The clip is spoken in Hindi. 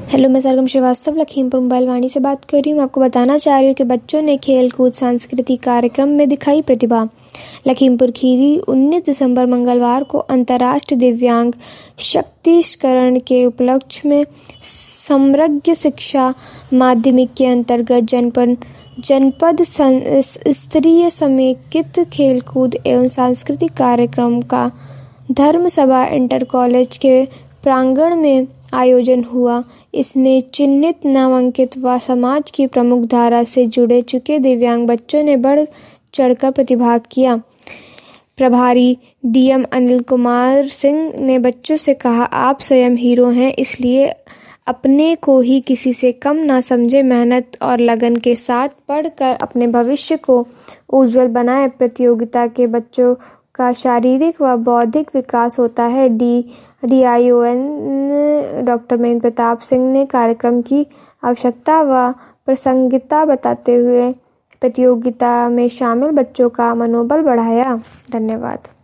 हेलो, मैं सरगम श्रीवास्तव लखीमपुर मोबाइल वाणी से बात कर रही हूँ। आपको बताना चाह रही हूँ कि बच्चों ने खेल कूद सांस्कृतिक कार्यक्रम में दिखाई प्रतिभा। लखीमपुर खीरी 19 दिसंबर मंगलवार को अंतर्राष्ट्रीय दिव्यांग सशक्तिकरण के उपलक्ष्य में समग्र शिक्षा माध्यमिक के अंतर्गत जनपद स्तरीय समेकित खेलकूद एवं सांस्कृतिक कार्यक्रम का धर्म सभा इंटर कॉलेज के प्रांगण में आयोजन हुआ। इसमें चिन्हित, नामांकित व समाज की प्रमुख धारा से जुड़े चुके दिव्यांग बच्चों ने बढ़ चढ़कर प्रतिभाग किया। प्रभारी डीएम अनिल कुमार सिंह ने बच्चों से कहा, आप स्वयं हीरो हैं, इसलिए अपने को ही किसी से कम ना समझे, मेहनत और लगन के साथ पढ़कर अपने भविष्य को उज्जवल बनाएं। प्रतियोगिता के बच्चों का शारीरिक व बौद्धिक विकास होता है। DION डॉक्टर महेंद्र प्रताप सिंह ने कार्यक्रम की आवश्यकता व प्रासंगिकता बताते हुए प्रतियोगिता में शामिल बच्चों का मनोबल बढ़ाया। धन्यवाद।